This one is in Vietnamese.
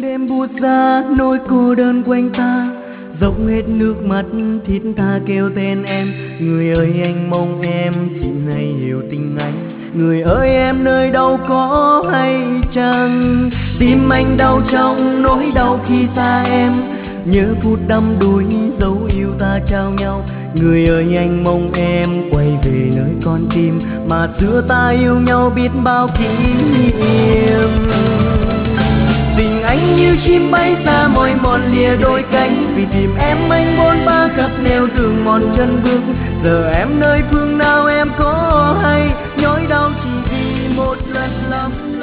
đêm buốt giá nỗi cô đơn quanh ta, dốc hết nước mắt thiết tha kêu tên em. Người ơi anh mong em xin hãy hiểu tình anh, người ơi em nơi đâu có hay chăng? Tim anh đau trong nỗi đau khi xa em, nhớ phút đắm đuối dấu yêu ta trao nhau. Người ơi anh mong em quay về nơi con tim mà xưa ta yêu nhau biết bao kỷ niệm. Tình anh như chim bay xa mỏi mòn lìa đôi cánh, vì tìm em anh bôn ba khắp nẻo đường mòn chân bước. Giờ em nơi phương nào em có hay, nhói đau chỉ vì một lần lầm